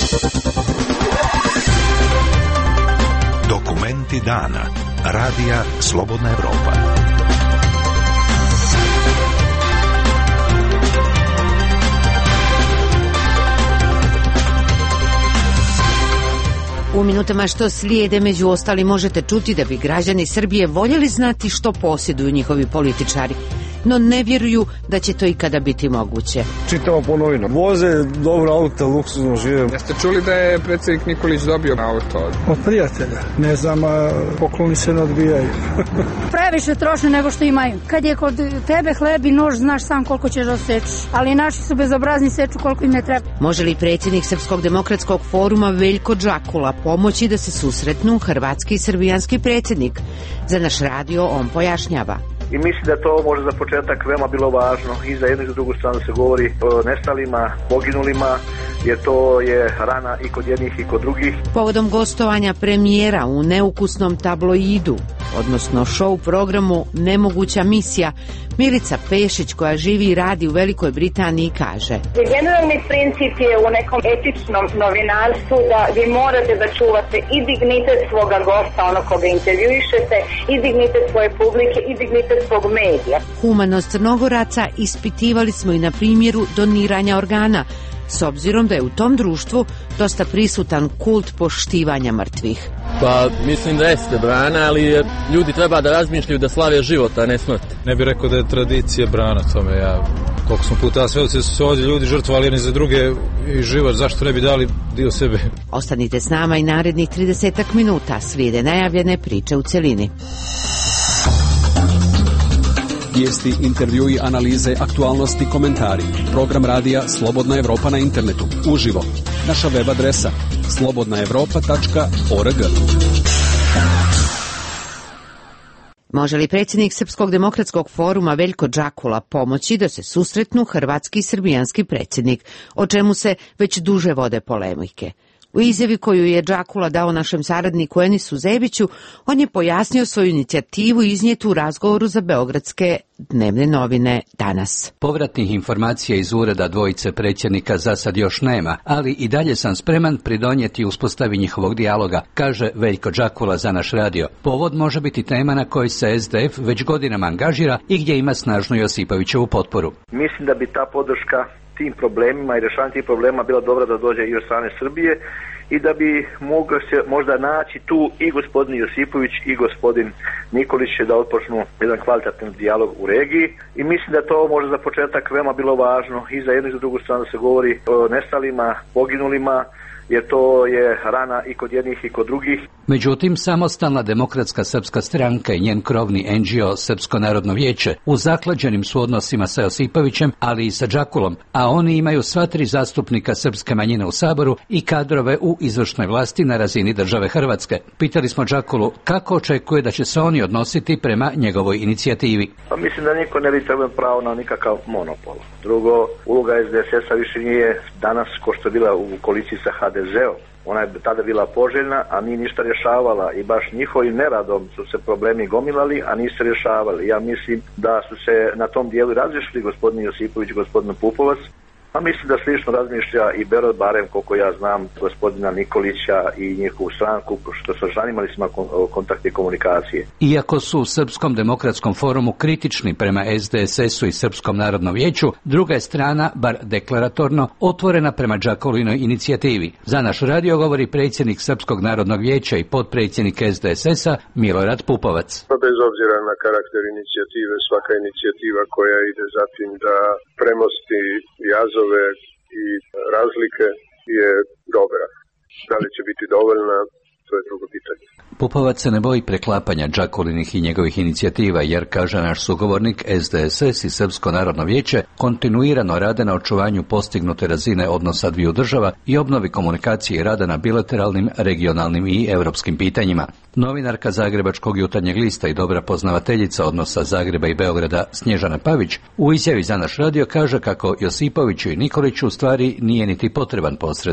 Dokumenti dana. Radija Slobodna Evropa. U minutama što slijede među ostali možete čuti da bi građani Srbije voljeli znati što posjeduju njihovi političari, no ne vjeruju da će to ikada biti moguće. Čitamo po novinama. Voze dobro auto, luksuzno žive. Jeste čuli da je predsjednik Nikolić dobio auto? Od prijatelja. Ne znam, pokloni se ne odbijaju. Previše troše nego što imaju. Kad je kod tebe hleb i nož, znaš sam koliko ćeš da sečiš. Ali naši su bezobrazni, seču koliko im ne treba. Može li predsjednik Srpskog demokratskog foruma Veljko Džakula pomoći da se susretnu hrvatski i srbijanski predsjednik? Za naš radio on pojašnjava. I mislim da to može za početak veoma bilo važno i za jednu i za drugu stranu se govori o nestalima, poginulima, jer to je rana i kod jednih i kod drugih. Povodom gostovanja premijera u neukusnom tabloidu, odnosno show programu Nemoguća misija, Milica Pešić, koja živi i radi u Velikoj Britaniji, kaže: Generalni princip je u nekom etičnom novinarstvu da vi morate da čuvate i dignitet svoga gosta, ono koga intervjuišete, i dignitet svoje publike, i dignitet svog medija. Humanost Crnogoraca ispitivali smo i na primjeru doniranja organa, s obzirom da je u tom društvu dosta prisutan kult poštivanja mrtvih. Pa mislim da jeste brana, ali ljudi treba da razmišljaju da slave život, a ne smrt. Ne bih rekao da je tradicija brana tome. Ja, koliko sam puta svedoci su se ovdje ljudi žrtvovali jedni za druge i život, zašto ne bi dali dio sebe? Ostanite s nama i narednih 30 minuta, slijede najavljene priče u celini. Vijesti, intervjui, analize, aktualnosti, komentari. Program radija Slobodna Evropa na internetu. Uživo. Naša web adresa slobodnaevropa.org. Može li predsjednik Srpskog demokratskog foruma Veljko Džakula pomoći da se susretnu hrvatski i srbijanski predsjednik, o čemu se već duže vode polemike? U izjavi koju je Džakula dao našem saradniku Enisu Zebiću, on je pojasnio svoju inicijativu iznijetu u razgovoru za beogradske dnevne novine Danas. Povratnih informacija iz ureda dvojice predsjednika za sad još nema, ali i dalje sam spreman pridonijeti uspostavi njihovog dijaloga, kaže Veljko Džakula za naš radio. Povod može biti tema na kojoj se SDF već godinama angažira i gdje ima snažnu Josipovićevu potporu. Mislim da bi ta podrška tim problemima i rješavanje tih problema bila dobra da dođe i od strane Srbije i da bi moglo se možda naći tu i gospodin Josipović i gospodin Nikolić da otpočnu jedan kvalitetan dijalog u regiji i mislim da to može za početak veoma bilo važno i za jednu i za drugu stranu se govori o nestalima, poginulima, jer to je rana i kod jednih i kod drugih. Međutim, Samostalna demokratska srpska stranka i njen krovni NGO Srpsko narodno vijeće u zaklađenim su odnosima sa Josipovićem, ali i sa Džakulom, a oni imaju sva 3 zastupnika srpske manjine u Saboru i kadrove u izvršnoj vlasti na razini države Hrvatske. Pitali smo Džakulu kako očekuje da će se oni odnositi prema njegovoj inicijativi. Pa mislim da niko ne bi trebao pravo na nikakav monopol. Drugo, uloga SDSS-a više nije danas ko što je bila u koaliciji sa HDZ-om. Ona je tada bila poželjna, a nije ništa rješavala i baš njihovim neradom su se problemi gomilali, a nisu rješavali. Ja mislim da su se na tom dijelu različili gospodin Josipović i gospodin Pupovac, a mislim da slično razmišlja i Berot, barem koliko ja znam gospodina Nikolića i njihovu stranku, što sa žanimali smo kontakte i komunikacije. Iako su u Srpskom demokratskom forumu kritični prema SDSS-u i Srpskom narodnom vijeću, druga je strana, bar deklaratorno, otvorena prema Džakulinoj inicijativi. Za naš radio govori predsjednik Srpskog narodnog vijeća i potpredsjednik SDSS-a Milorad Pupovac. Bez obzira na karakter inicijative, svaka inicijativa koja ide za tim da premosti jazove i razlike je dobra. Da li će biti dovoljna, to je drugo pitanje. Pupovac se ne boji preklapanja Džakulinih i njegovih inicijativa, jer, kaže naš sugovornik, SDSS i Srpsko narodno vijeće kontinuirano rade na očuvanju postignute razine odnosa dviju država i obnovi komunikacije i rada na bilateralnim, regionalnim i europskim pitanjima. Novinarka Zagrebačkog jutarnjeg lista i dobra poznavateljica odnosa Zagreba i Beograda Snježana Pavić u izjavi za naš radio kaže kako Josipoviću i Nikoliću u stvari nije niti potreban posrednik.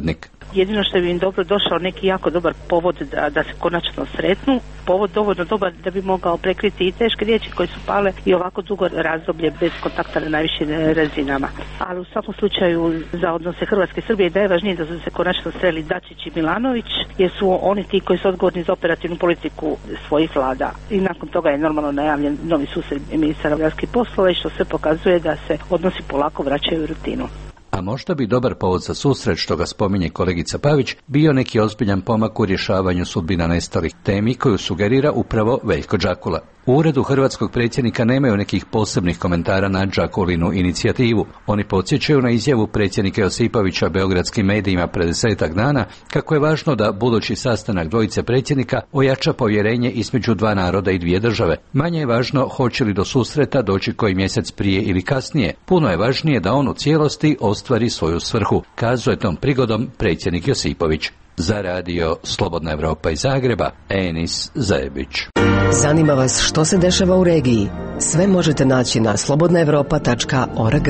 Jedino što bi im dobro došao neki jako dobar povod da se konačno sretnu, povod dovoljno dobar da bi mogao prekriti i teške riječi koje su pale i ovako dugo razdoblje bez kontakta na najvišim razinama. Ali u svakom slučaju za odnose Hrvatske i Srbije najvažnije da su se konačno sreli Dačić i Milanović, jer su oni ti koji su odgovorni za operativnu politiku svojih vlada. I nakon toga je normalno najavljen novi susret ministara vanjskih poslova, što sve pokazuje da se odnosi polako vraćaju u rutinu. A možda bi dobar povod za susret, što ga spominje kolegica Pavić, bio neki ozbiljan pomak u rješavanju sudbina nestalih, temi koju sugerira upravo Veljko Džakula. U uredu hrvatskog predsjednika nemaju nekih posebnih komentara na Džakulinu inicijativu. Oni podsjećaju na izjavu predsjednika Josipovića beogradskim medijima pred 10 dana kako je važno da budući sastanak dvojice predsjednika ojača povjerenje između dva naroda i dvije države. Manje je važno hoće li do susreta doći koji mjesec prije ili kasnije. Puno je važnije da on u cijelosti ostvari svoju svrhu, kazuje tom prigodom predsjednik Josipović. Za radio Slobodna Evropa iz Zagreba, Enis Zajebić. Zanima vas što se dešava u regiji? Sve možete naći na slobodnaevropa.org.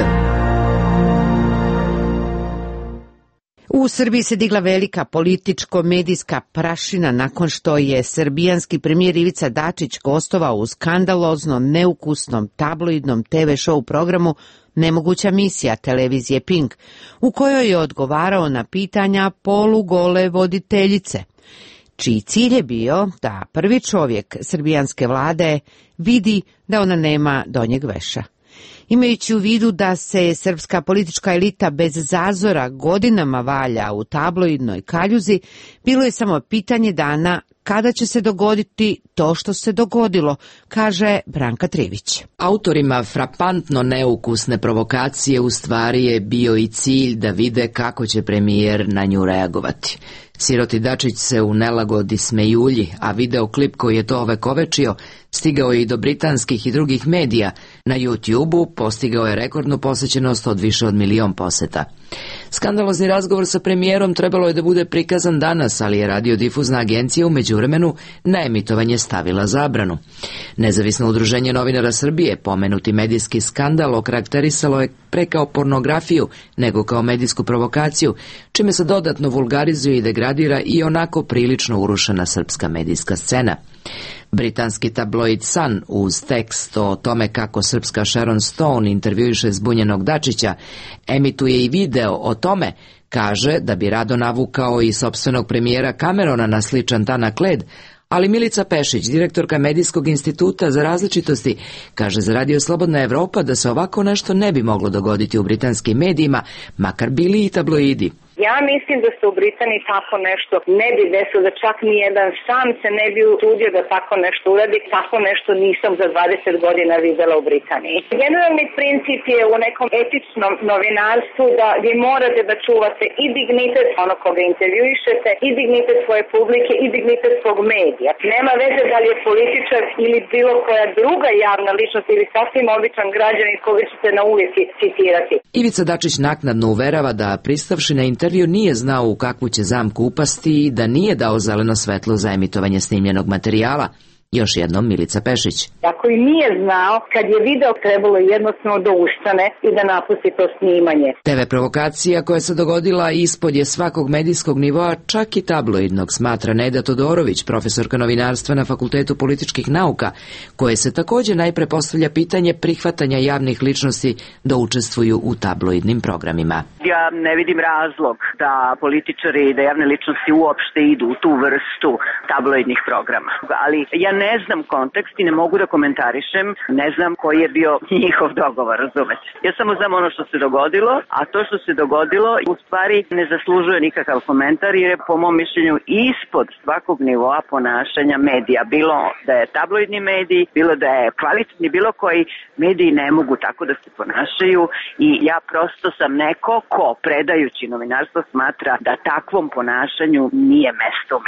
U Srbiji se digla velika političko-medijska prašina nakon što je srbijanski premijer Ivica Dačić gostovao u skandalozno neukusnom tabloidnom TV show programu Nemoguća misija televizije Pink, u kojoj je odgovarao na pitanja polugole voditeljice, čiji cilj je bio da prvi čovjek srbijanske vlade vidi da ona nema donjeg veša. Imajući u vidu da se srpska politička elita bez zazora godinama valja u tabloidnoj kaljuzi, bilo je samo pitanje dana kada će se dogoditi to što se dogodilo, kaže Branka Trivić. Autorima frapantno neukusne provokacije u stvari je bio i cilj da vide kako će premijer na nju reagovati. Siroti Dačić se u nelagodi smejulji, a videoklip koji je to ovekovečio stigao je i do britanskih i drugih medija. Na YouTube-u postigao je rekordnu posjećenost od više od 1 milion posjeta. Skandalozni razgovor sa premijerom trebalo je da bude prikazan danas, ali je radiodifuzna agencija u međuvremenu na emitovanje stavila zabranu. Nezavisno udruženje novinara Srbije pomenuti medijski skandal okarakterisalo je pre kao pornografiju nego kao medijsku provokaciju, čime se dodatno vulgarizuje i degradira i onako prilično urušena srpska medijska scena. Britanski tabloid Sun uz tekst o tome kako srpska Sharon Stone intervjuiše zbunjenog Dačića emituje i video o tome, kaže da bi rado navukao i sopstvenog premijera Camerona na sličan tanak led, ali Milica Pešić, direktorka Medijskog instituta za različitosti, kaže za radio Slobodna Evropa da se ovako nešto ne bi moglo dogoditi u britanskim medijima, makar bili i tabloidi. Ja mislim da se u Britaniji tako nešto ne bi desilo, da čak nijedan sam se ne bi usudio da tako nešto uradi. Tako nešto nisam za 20 godina videla u Britaniji. Generalni princip je u nekom etičnom novinarstvu da vi morate da čuvate i dignitet onog koga intervjuišete, i dignitet svoje publike, i dignitet svog medija. Nema veze da li je političar ili bilo koja druga javna ličnost ili sasvim običan građanin koga ćete na ulici citirati. Ivica Dačić naknadno uverava da pristavši na intervju nije znao u kakvu će zamku upasti i da nije dao zeleno svetlo za emitovanje snimljenog materijala. Još jednom Milica Pešić. Ako i nije znao, kad je video trebalo jednostavno da ustane i da napusti to snimanje. TV provokacija koja se dogodila ispod je svakog medijskog nivoa, čak i tabloidnog, smatra Neda Todorović, profesorka novinarstva na Fakultetu političkih nauka, koje se također najpre postavlja pitanje prihvatanja javnih ličnosti da učestvuju u tabloidnim programima. Ja ne vidim razlog da političari i da javne ličnosti uopšte idu u tu vrstu tabloidnih programa. Ali ja ne znam kontekst i ne mogu da komentarišem, ne znam koji je bio njihov dogovor, razumete. Ja samo znam ono što se dogodilo, a to što se dogodilo u stvari ne zaslužuje nikakav komentar jer je po mom mišljenju ispod svakog nivoa ponašanja medija. Bilo da je tabloidni medij, bilo da je kvalitetni, bilo koji mediji ne mogu tako da se ponašaju i ja prosto sam neko ko predajući novinarstvo smatra da takvom ponašanju nije mesto u medijima.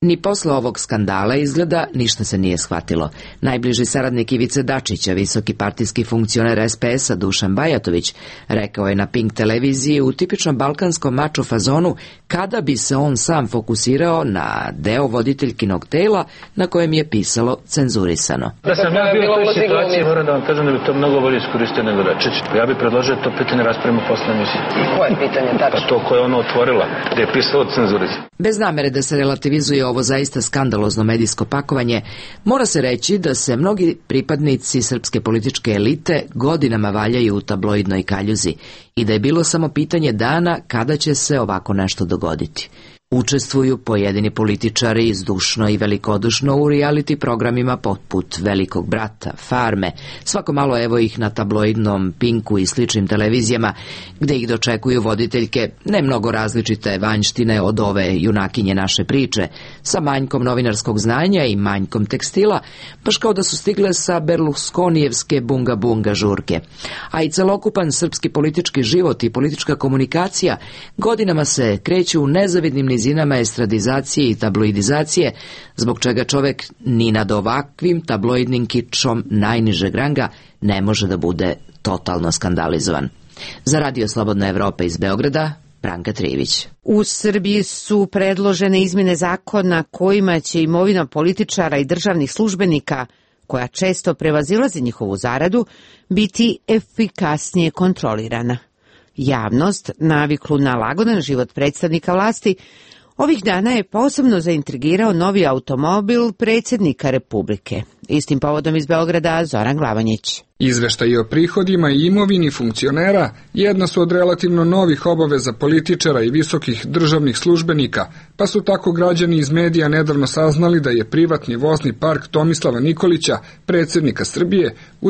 Ni posle ovog skandala izgleda ništa se nije shvatilo. Najbliži saradnik Ivice Dačića, visoki partijski funkcioner SPS-a Dušan Bajatović, rekao je na Pink televiziji u tipičnom balkanskom mačo fazonu kada bi se on sam fokusirao na deo voditeljkinog tela na kojem je pisalo cenzurisano. Da sam ja bio u toj situaciji, moram da vam kažem da bi to mnogo bolje iskoristio nego Dačić. Ja bih predložio to pitanje raspravimo posle emisije. Koje pitanje tačno? To koje ona otvorila, gde je pisalo cenzurisano. Bez namere da se relativizuje ovo zaista skandalozno medijsko pakovanje, mora se reći da se mnogi pripadnici srpske političke elite godinama valjaju u tabloidnoj kaljuzi i da je bilo samo pitanje dana kada će se ovako nešto dogoditi. Učestvuju pojedini političari zdušno i velikodušno u reality programima poput Velikog brata, Farme, svako malo evo ih na tabloidnom Pinku i sličnim televizijama, gde ih dočekuju voditeljke ne mnogo različite vanjštine od ove junakinje naše priče, sa manjkom novinarskog znanja i manjkom tekstila, baš kao da su stigle sa Berlusconijevske bunga žurke. A i celokupan srpski politički život i politička komunikacija godinama se kreću u nezavidnim nizinama estradizacije i tabloidizacije, zbog čega čovek ni nad ovakvim tabloidnim kičom najnižeg ranga ne može da bude totalno skandalizovan. Za Radio Slobodna Evropa iz Beograda, Branka Trivić. U Srbiji su predložene izmjene zakona kojima će imovina političara i državnih službenika, koja često prevazilazi njihovu zaradu, biti efikasnije kontrolirana. Javnost, naviklu na lagodan život predstavnika vlasti, ovih dana je posebno zaintrigirao novi automobil predsjednika Republike. Istim povodom iz Beograda, Zoran Glavanjić. Izveštaji o prihodima i imovini funkcionera jedna su od relativno novih obaveza političara i visokih državnih službenika, pa su tako građani iz medija nedavno saznali da je privatni vozni park Tomislava Nikolića, predsjednika Srbije, u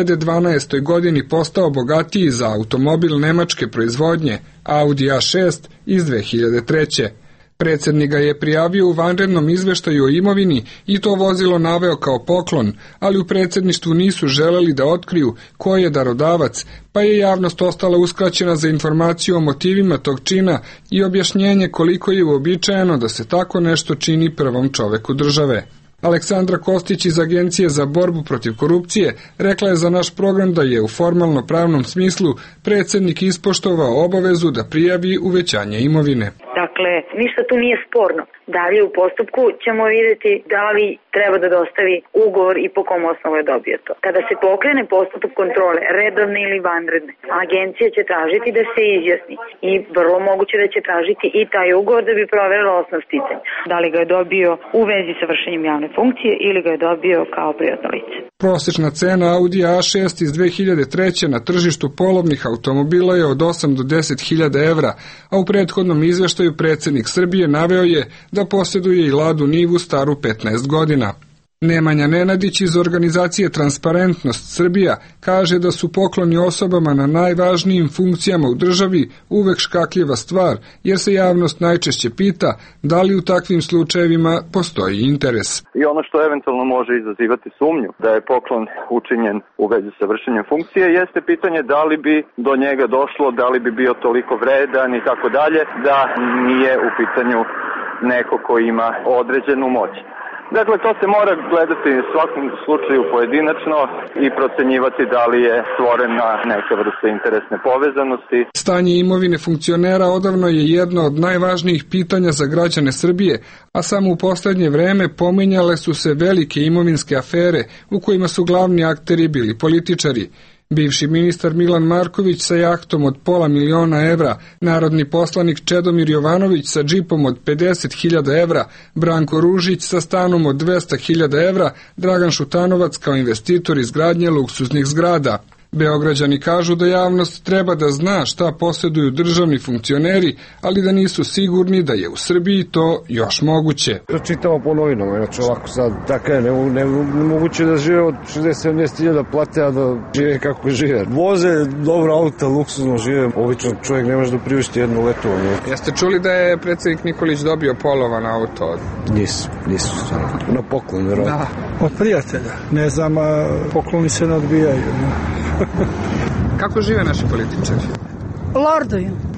2012. godini postao bogatiji za automobil nemačke proizvodnje Audi A6 iz 2003. Predsjednik ga je prijavio u vanrednom izveštaju o imovini i to vozilo naveo kao poklon, ali u predsjedništvu nisu želeli da otkriju ko je darodavac, pa je javnost ostala uskraćena za informaciju o motivima tog čina i objašnjenje koliko je uobičajeno da se tako nešto čini prvom čoveku države. Aleksandra Kostić iz Agencije za borbu protiv korupcije rekla je za naš program da je u formalno-pravnom smislu predsjednik ispoštovao obavezu da prijavi uvećanje imovine. Dakle, ništa tu nije sporno. Dalje u postupku ćemo vidjeti da li treba da dostavi ugovor i po kom osnovu je dobio to. Kada se pokrene postupak kontrole, redovne ili vanredne, agencija će tražiti da se izjasni i vrlo moguće da će tražiti i taj ugovor da bi proverila osnov sticanja. Da li ga je dobio u vezi sa vršenjem javne funkcije ili ga je dobio kao privatno lice. Prosječna cena Audi A6 iz 2003. na tržištu polovnih automobila je od 8 do 10.000 evra, a u prethodnom izveštaju predsjednik Srbije naveo je da posjeduje i Ladu Nivu staru 15 godina. Nemanja Nenadić iz organizacije Transparentnost Srbija kaže da su pokloni osobama na najvažnijim funkcijama u državi uvek škakljiva stvar, jer se javnost najčešće pita da li u takvim slučajevima postoji interes. I ono što eventualno može izazivati sumnju da je poklon učinjen u vezi sa vršenjem funkcije jeste pitanje da li bi do njega došlo, da li bi bio toliko vredan i tako dalje, da nije u pitanju neko ko ima određenu moć. Dakle, to se mora gledati u svakom slučaju pojedinačno i procenjivati da li je stvorena neka vrsta interesne povezanosti. Stanje imovine funkcionera odavno je jedno od najvažnijih pitanja za građane Srbije, a samo u poslednje vreme pominjale su se velike imovinske afere u kojima su glavni akteri bili političari. Bivši ministar Milan Marković sa jahtom od $500.000 evra, narodni poslanik Čedomir Jovanović sa džipom od 50.000 evra, Branko Ružić sa stanom od 200.000 evra, Dragan Šutanovac kao investitor izgradnje luksuznih zgrada. Beograđani kažu da javnost treba da zna šta posjeduju državni funkcioneri, ali da nisu sigurni da je u Srbiji to još moguće. Čitamo po novinama, inače ovako sad, tako je, nemoguće da žive od 60-70.000 plate, a da žive kako žive. Voze dobra auta, luksuzno žive, obično čovjek ne može da priušti jedno letovanje. Jeste čuli da je predsjednik Nikolić dobio polovan auto? Nisu stvarno. Na poklon, vjerojatno. Da, od prijatelja. Ne znam, pokloni se ne odbijaju. Kako žive naši političari? Lorduju.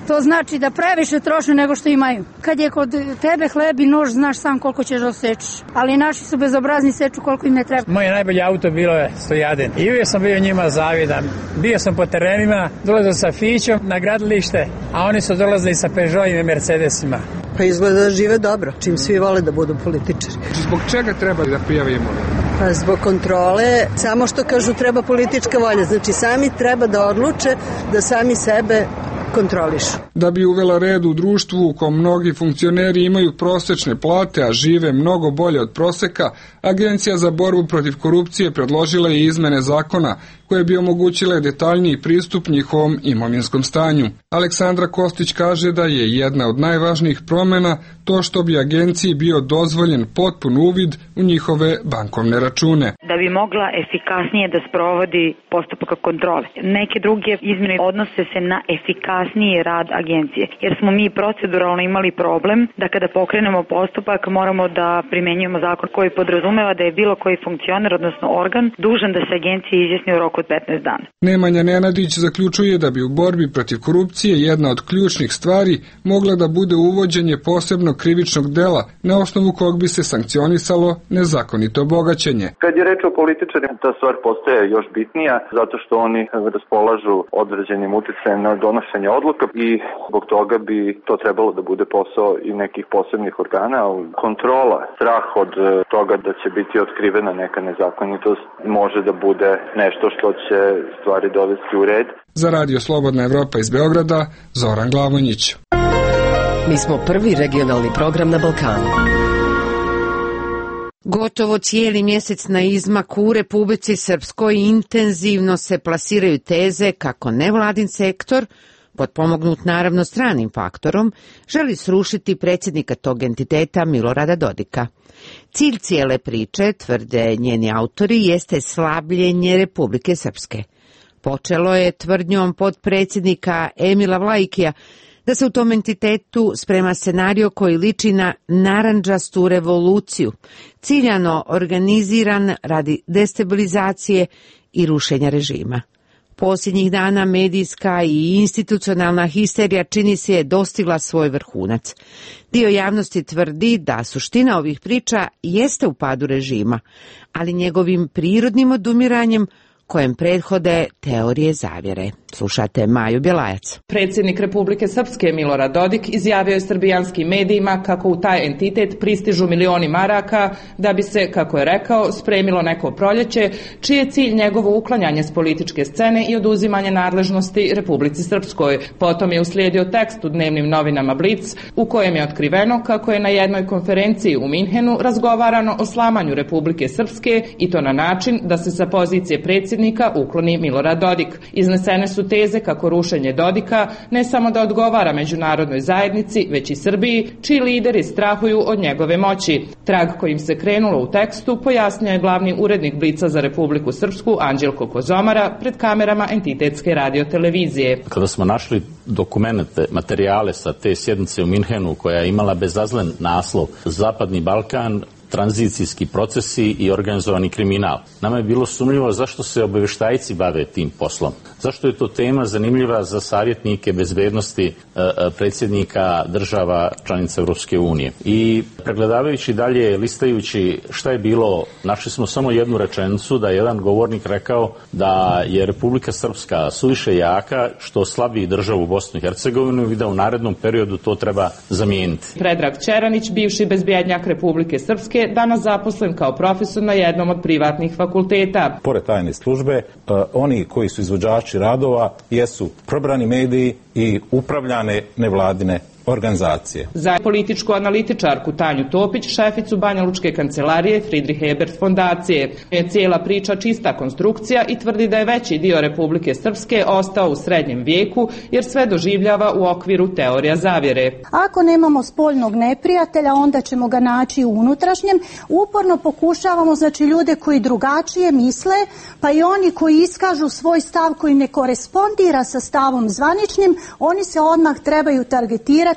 To znači da previše troše nego što imaju. Kad je kod tebe hleb i nož, znaš sam koliko ćeš oseći. Ali naši su bezobrazni, seču koliko im ne treba. Moje najbolje auto bilo je 101. I uvijek sam bio njima zavidan. Bio sam po terenima, dolazio sa Fićom na gradilište, a oni su dolazili sa Peugeotima i Mercedesima. Pa izgleda da žive dobro, čim svi vole da budu političari. Zbog čega treba da prijave imovinu? Pa zbog kontrole, samo što kažu treba politička volja. Znači sami treba da odluče da sami sebe kontrolišu. Da bi uvela red u društvu u kom mnogi funkcioneri imaju prosečne plate, a žive mnogo bolje od proseka, Agencija za borbu protiv korupcije predložila je izmene zakona koje bi omogućile detaljniji pristup njihovom imovinskom stanju. Aleksandra Kostić kaže da je jedna od najvažnijih promjena to što bi agenciji bio dozvoljen potpun uvid u njihove bankovne račune. Da bi mogla efikasnije da sprovodi postupak kontrole. Neke druge izmjene odnose se na efikasniji rad agencije, jer smo mi proceduralno imali problem da kada pokrenemo postupak moramo da primenjujemo zakon koji podrazumeva da je bilo koji funkcioner, odnosno organ, dužan da se agencija izjasni u roku od 15 dana. Nemanja Nenadić zaključuje da bi u borbi protiv korupcije jedna od ključnih stvari mogla da bude uvođenje posebnog krivičnog dela na osnovu kog bi se sankcionisalo nezakonito bogaćenje. Kad je reč o političarima, ta stvar postaje još bitnija zato što oni raspolažu određenim uticajem na donošenje odluka i zbog toga bi to trebalo da bude posao i nekih posebnih organa. Kontrola, strah od toga da će biti otkrivena neka nezakonitost može da bude nešto što će stvari dovesti u red. Za Radio Slobodna Evropa iz Beograda, Zoran Glavonjić. Mi smo prvi regionalni program na Balkanu. Gotovo cijeli mjesec na izmaku u Republici Srpskoj intenzivno se plasiraju teze kako nevladin sektor, potpomognut naravno stranim faktorom, želi srušiti predsjednika tog entiteta Milorada Dodika. Cilj cijele priče, tvrde njeni autori, jeste slabljenje Republike Srpske. Počelo je tvrdnjom potpredsjednika Emila Vlajkija da se u tom entitetu sprema scenario koji liči na narandžastu revoluciju, ciljano organiziran radi destabilizacije i rušenja režima. Posljednjih dana medijska i institucionalna histerija čini se je dostigla svoj vrhunac. Dio javnosti tvrdi da suština ovih priča jeste u padu režima, ali njegovim prirodnim odumiranjem kojem prethode teorije zavjere. Slušate Maju Bjelajac. Predsjednik Republike Srpske Milorad Dodik izjavio je srbijanskim medijima kako u taj entitet pristižu milioni maraka da bi se, kako je rekao, spremilo neko proljeće, čiji je cilj njegovo uklanjanje s političke scene i oduzimanje nadležnosti Republici Srpskoj. Potom je uslijedio tekst u dnevnim novinama Blic u kojem je otkriveno kako je na jednoj konferenciji u Minhenu razgovarano o slamanju Republike Srpske i to na način da se sa pozicije predsjednika ukloni Milorad Dodik. Iznesene su teze kako rušenje Dodika ne samo da odgovara međunarodnoj zajednici, već i Srbiji, čiji lideri strahuju od njegove moći. Trag kojim se krenulo u tekstu pojasnio je glavni urednik Blica za Republiku Srpsku Anđelko Kozomara pred kamerama entitetske radiotelevizije. Kada smo našli dokumente, materijale sa te sjednice u Minhenu koja je imala bezazlen naslov Zapadni Balkan, tranzicijski procesi i organizovani kriminal. Nama je bilo sumnjivo zašto se obavještajci bave tim poslom. Zašto je to tema zanimljiva za savjetnike bezbednosti predsjednika država članica Europske unije. I pregledavajući dalje, listajući šta je bilo, našli smo samo jednu rečenicu da je jedan govornik rekao da je Republika Srpska suviše jaka što slabi državu Bosnu i Hercegovinu i da u narednom periodu to treba zamijeniti. Predrag Čeranić, bivši bezbjednjak Republike Srpske, danas zaposlen kao profesor na jednom od privatnih fakulteta. Pored tajne službe, oni koji su izvođači radova jesu probrani mediji i upravljane nevladine organizacije. Za političku analitičarku Tanju Topić, šeficu Banjalučke kancelarije Friedrich Ebert fondacije, je cijela priča čista konstrukcija i tvrdi da je veći dio Republike Srpske ostao u srednjem vijeku jer sve doživljava u okviru teorija zavjere. Ako nemamo spoljnog neprijatelja, onda ćemo ga naći u unutrašnjem. Uporno pokušavamo, znači, ljude koji drugačije misle, pa i oni koji iskažu svoj stav koji ne korespondira sa stavom zvaničnim, oni se odmah trebaju targetirati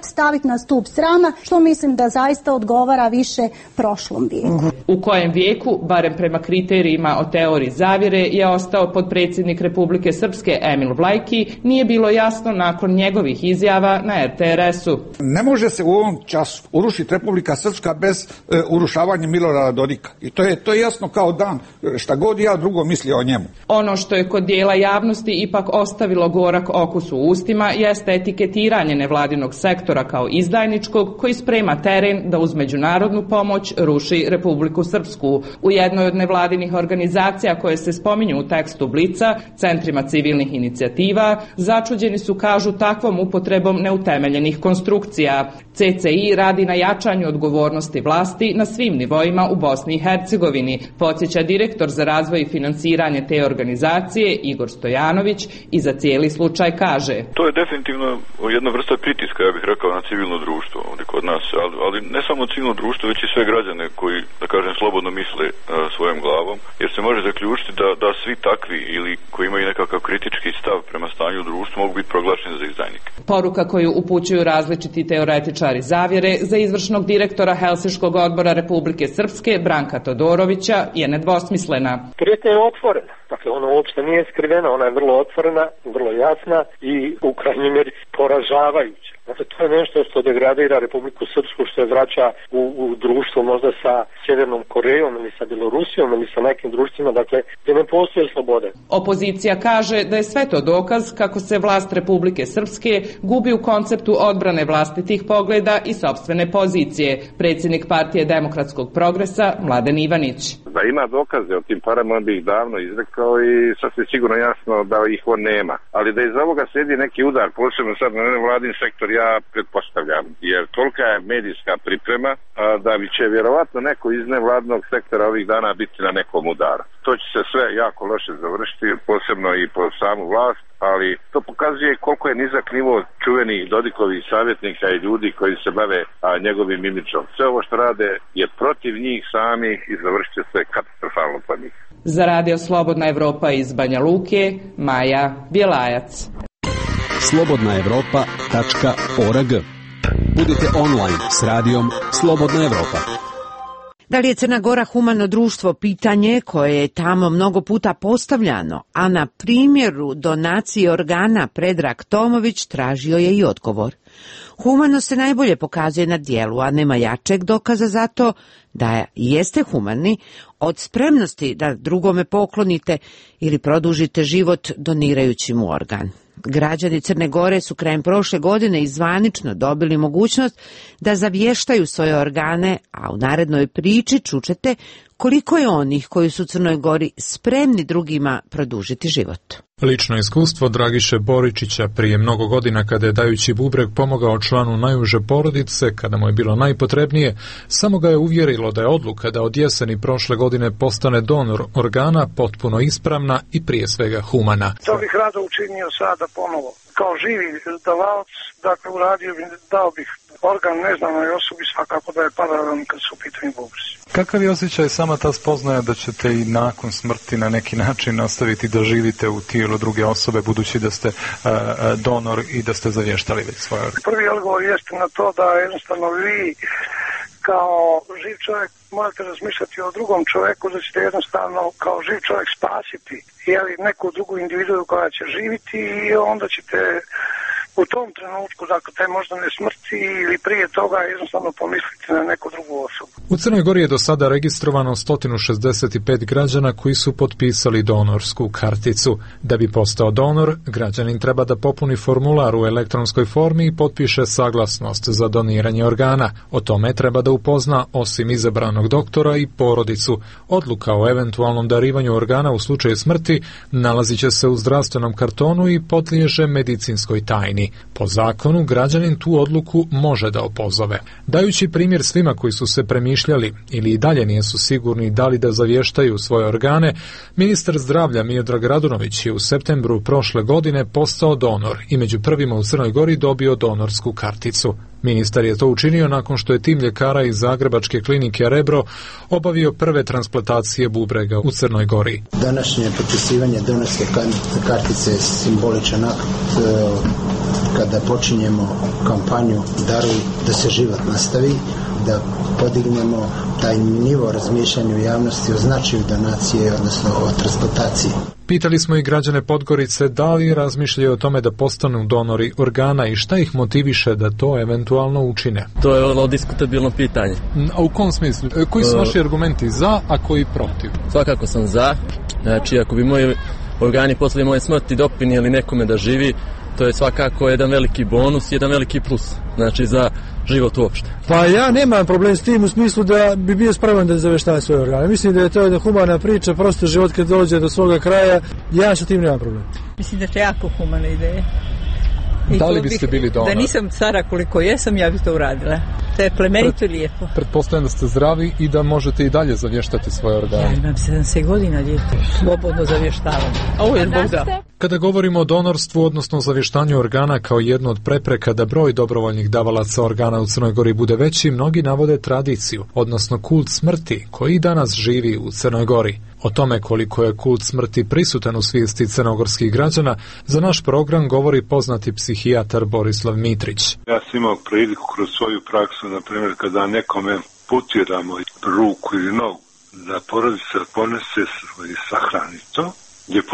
staviti na stup srama, što mislim da zaista odgovara više prošlom vijeku. U kojem vijeku, barem prema kriterijima o teoriji zavjere, je ostao potpredsjednik Republike Srpske Emil Vlajki, nije bilo jasno nakon njegovih izjava na RTRS-u. Ne može se u ovom času urušiti Republika Srpska bez urušavanja Milorada Dodika. I to je jasno kao dan, šta god ja drugo mislio o njemu. Ono što je kod dijela javnosti ipak ostavilo gorak okus u ustima jeste etiketiranje nevladinog sektora kao izdajničkog koji sprema teren da uz međunarodnu pomoć ruši Republiku Srpsku. U jednoj od nevladinih organizacija koje se spominju u tekstu Blica, centrima civilnih inicijativa, začuđeni su, kažu, takvom upotrebom neutemeljenih konstrukcija. CCI radi na jačanju odgovornosti vlasti na svim nivoima u Bosni i Hercegovini, podsjeća direktor za razvoj i finansiranje te organizacije Igor Stojanović i za cijeli slučaj kaže: To je definitivno jedna vrsta pritiska, ja bih rekao, na civilno društvo ovdje kod nas, ali ne samo civilno društvo, već i sve građane koji, da kažem, slobodno misle svojom glavom, jer se može zaključiti da svi takvi ili koji imaju nekakav kritički stav prema stanju u društvu mogu biti proglašeni za izdajnike. Poruka koju upućuju različiti teoretičari zavjere za izvršnog direktora Helsinškog odbora Republike Srpske Branka Todorovića je nedvosmislena. Prijetnja je otvorena. Dakle, ona uopšte nije skrivena, ona je vrlo otvorena, vrlo jasna i u krajnjoj mjeri poražavajuća. Dakle, to je nešto što degradira Republiku Srpsku, što je vraća u društvo možda sa Sjevernom Korejom ili sa Belorusijom ili sa nekim društvima, dakle, gdje ne postoje slobode. Opozicija kaže da je sve to dokaz kako se vlast Republike Srpske gubi u konceptu odbrane vlastitih pogleda i sopstvene pozicije. Predsjednik Partije demokratskog progresa Mladen Ivanić. Da ima dokaze o tim parama, on bi ih davno izrekao i sasvim sigurno jasno da ih on nema. Ali da iz ovoga slijedi neki udar, posebno sad na nevladin sektor, ja pretpostavljam, jer tolika je medijska priprema da bi će vjerovatno neko iz nevladnog sektora ovih dana biti na nekom udaru. To će se sve jako loše završiti, posebno i po samu vlast, ali to pokazuje koliko je nizak nivo čuvenih Dodikovih savjetnika i ljudi koji se bave njegovim imidžom. Sve ovo što rade je protiv njih samih i završit će se katastrofalno po njih. Za Radio Slobodna Evropa iz Banja Luke, Maja Bjelajac. slobodnaevropa.org. Budite online s radijom Slobodna Evropa. Da li je Crna Gora humano društvo, pitanje koje je tamo mnogo puta postavljano, a na primjeru donacije organa Predrag Tomović tražio je i odgovor. Humano se najbolje pokazuje na djelu, a nema jačeg dokaza za to da jeste humani od spremnosti da drugome poklonite ili produžite život donirajući mu organ. Građani Crne Gore su krajem prošle godine zvanično dobili mogućnost da zavještaju svoje organe, a u narednoj priči čućete koliko je onih koji su u Crnoj Gori spremni drugima produžiti život. Lično iskustvo Dragiše Boričića prije mnogo godina kada je dajući bubreg pomogao članu najuže porodice kada mu je bilo najpotrebnije, samo ga je uvjerilo da je odluka da od jeseni prošle godine postane donor organa potpuno ispravna i prije svega humana. To bih rado učinio sada ponovo. Kao živi davalac, dakle uradio bih, dao bih organ neznanoj osobi, svakako da je paralelno kad su u pitanju bubrezi. Kakav je osjećaj sama ta spoznaja da ćete i nakon smrti na neki način nastaviti da živite u tijelu druge osobe, budući da ste donor i da ste zavještali već svoje organe? Prvi odgovor jeste na to da jednostavno vi kao živ čovjek morate razmišljati o drugom čovjeku, da ćete jednostavno kao živ čovjek spasiti neku drugu individu koja će živiti i onda ćete u tom trenutku, dakle, te moždane smrti ili prije toga jednostavno pomisliti na neku drugu osobu. U Crnoj Gori je do sada registrovano 165 građana koji su potpisali donorsku karticu. Da bi postao donor, građanin treba da popuni formular u elektronskoj formi i potpiše saglasnost za doniranje organa. O tome treba da upozna, osim izabranog doktora, i porodicu. Odluka o eventualnom darivanju organa u slučaju smrti nalazit će se u zdravstvenom kartonu i podliježe medicinskoj tajni. Po zakonu, građanin tu odluku može da opozove. Dajući primjer svima koji su se premišljali ili i dalje nisu sigurni da li da zavještaju svoje organe, ministar zdravlja Miodrag Radunović je u septembru prošle godine postao donor i među prvima u Crnoj Gori dobio donorsku karticu. Ministar je to učinio nakon što je tim ljekara iz Zagrebačke klinike Rebro obavio prve transplantacije bubrega u Crnoj Gori. Današnje potpisivanje donorske kartice je simboličan akt kada počinjemo kampanju Daruj da se život nastavi, da podignemo taj nivo razmišljanja u javnosti o značaju donacije, odnosno o transplantaciji. Pitali smo i građane Podgorice da li razmišljaju o tome da postanu donori organa i šta ih motiviše da to eventualno učine. To je ono diskutabilno pitanje. A u kom smislu? Koji su vaši argumenti za, a koji protiv? Svakako sam za. Znači, ako bi moji organi posle moje smrti doprinijeli nekome da živi, to je svakako jedan veliki bonus, jedan veliki plus, znači za život uopšte. Pa ja nemam problem s tim u smislu da bi bio spreman da zaveštavam svoje organe. Mislim da je to jedna humana priča, prosto život kad dođe do svoga kraja, ja sa tim nemam problem. Mislim da je to jako humana ideja. Da li biste bili donor? Da nisam stara koliko jesam, ja bih to uradila. To je plemenito lijepo. Pretpostavljam da ste zdravi i da možete i dalje zavještati svoje organe. Ja imam 70 godina, djete. Slobodno zavještavam. Ovo je Bog dao. Kada govorimo o donorstvu, odnosno zavještanju organa kao jednu od prepreka da broj dobrovoljnih davalaca organa u Crnoj Gori bude veći, mnogi navode tradiciju, odnosno kult smrti, koji danas živi u Crnoj Gori. O tome koliko je kult smrti prisutan u svijesti crnogorskih građana, za naš program govori poznati psihijatar Borislav Mitrić. Ja sam imao priliku kroz svoju praksu, na primjer, kada nekome putiramo ruku ili nogu, da porodica ponese i sahrani to, gdje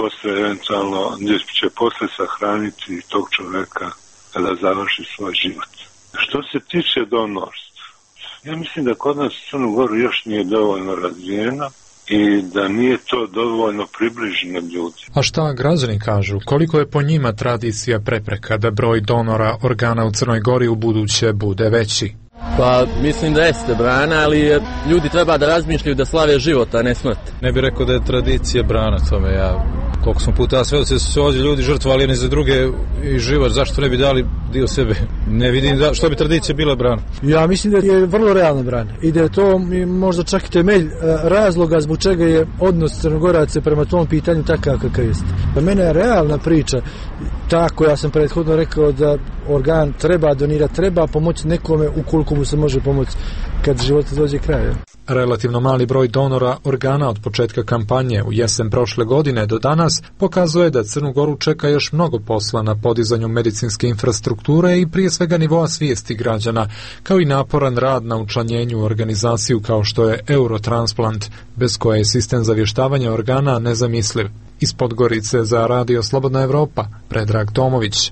će posle sahraniti tog čoveka kada završi svoj život. Što se tiče donorstva, ja mislim da kod nas u Crnu Goru još nije dovoljno razvijeno i da nije to dovoljno približeno ljudi. A šta građani kažu? Koliko je po njima tradicija prepreka da broj donora organa u Crnoj Gori u buduće bude veći? Pa mislim da jeste brana, ali ljudi treba da razmišljaju da slave život, a ne smrt. Ne bih rekao da je tradicija brana tome. Koliko sam puta sve se ovdje ljudi žrtvali jedni za druge i život, zašto ne bi dali dio sebe? Ne vidim što bi tradicija bila brana. Ja mislim da je vrlo realna brana i da je to možda čak i temelj razloga zbog čega je odnos Crnogoraca prema tom pitanju takav kakav jeste. Za mene je realna priča ta koja sam prethodno rekao da organ treba donirati, treba pomoći nekome ukoliko mu se može pomoći kad život dođe kraja. Relativno mali broj donora organa od početka kampanje u jesen prošle godine do danas pokazuje da Crnu Goru čeka još mnogo posla na podizanju medicinske infrastrukture i prije svega nivoa svijesti građana, kao i naporan rad na učlanjenju u organizaciju kao što je Eurotransplant, bez koje je sistem zavještavanja organa nezamisliv. Iz Podgorice za Radio Slobodna Evropa, Predrag Tomović.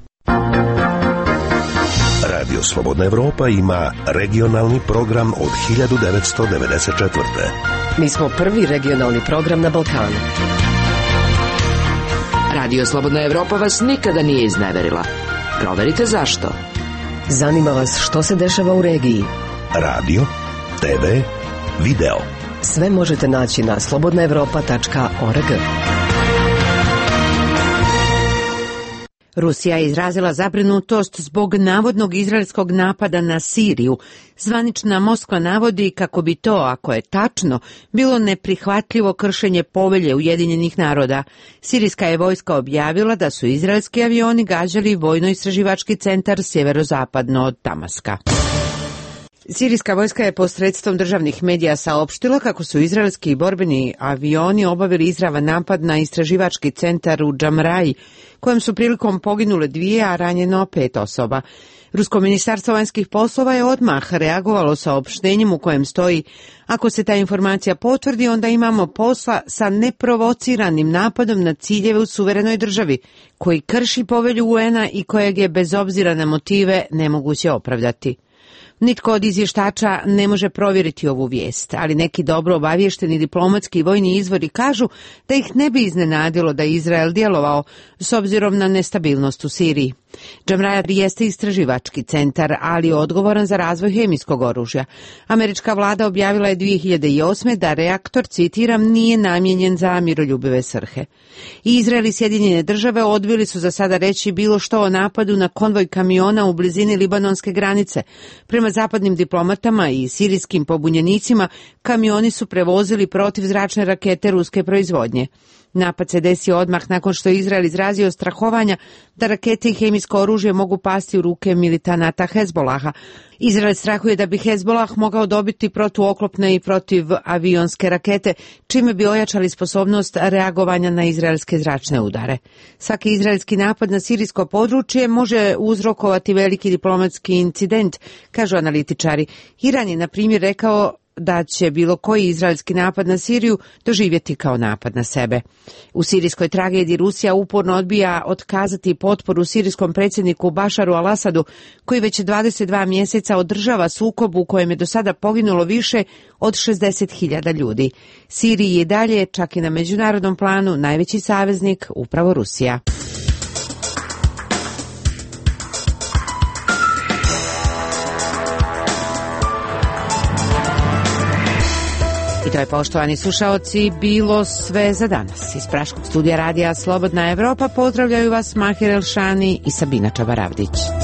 Radio Slobodna Evropa ima regionalni program od 1994. Mi smo prvi regionalni program na Balkanu. Radio Slobodna Evropa vas nikada nije izneverila. Proverite zašto. Zanima vas što se dešava u regiji. Radio, TV, video. Sve možete naći na slobodnaevropa.org. Rusija je izrazila zabrinutost zbog navodnog izraelskog napada na Siriju. Zvanična Moskva navodi kako bi to, ako je tačno, bilo neprihvatljivo kršenje povelje Ujedinjenih naroda. Sirijska je vojska objavila da su izraelski avioni gađali vojno-istraživački centar sjeverozapadno od Damaska. Sirijska vojska je posredstvom državnih medija saopštila kako su izraelski borbeni avioni obavili izravan napad na istraživački centar u Džamraji, kojem su prilikom poginule 2, a ranjeno 5 osoba. Rusko ministarstvo vanjskih poslova je odmah reagovalo saopštenjem u kojem stoji: ako se ta informacija potvrdi, onda imamo posla sa neprovociranim napadom na ciljeve u suverenoj državi, koji krši povelju UN-a i kojeg je bez obzira na motive nemoguće opravdati. Nitko od izvještača ne može provjeriti ovu vijest, ali neki dobro obavješteni diplomatski i vojni izvori kažu da ih ne bi iznenadilo da je Izrael djelovao s obzirom na nestabilnost u Siriji. Džamraja jeste istraživački centar, ali je odgovoran za razvoj hemijskog oružja. Američka vlada objavila je 2008. da reaktor, citiram, nije namijenjen za miroljubive svrhe. I Izrael i Sjedinjene države odbili su za sada reći bilo što o napadu na konvoj kamiona u blizini libanonske granice. Prema zapadnim diplomatama i sirijskim pobunjenicima, kamioni su prevozili protivzračne rakete ruske proizvodnje. Napad se desio odmah nakon što je Izrael izrazio strahovanja da rakete i hemijsko oružje mogu pasti u ruke militanata Hezbolaha. Izrael strahuje da bi Hezbolah mogao dobiti protuoklopne i protivavionske rakete, čime bi ojačali sposobnost reagovanja na izraelske zračne udare. Svaki izraelski napad na sirijsko područje može uzrokovati veliki diplomatski incident, kažu analitičari. Iran je, na primjer, rekao da će bilo koji izraelski napad na Siriju doživjeti kao napad na sebe. U sirijskoj tragediji Rusija uporno odbija otkazati potporu sirijskom predsjedniku Bašaru al-Asadu, koji već 22 mjeseca održava sukob u kojem je do sada poginulo više od 60.000 ljudi. Siriji je dalje, čak i na međunarodnom planu, najveći saveznik upravo Rusija. I to je, poštovani slušaoci, bilo sve za danas. Iz Praškog studija radija Slobodna Evropa pozdravljaju vas Mahir Elšani i Sabina Čabaravdić.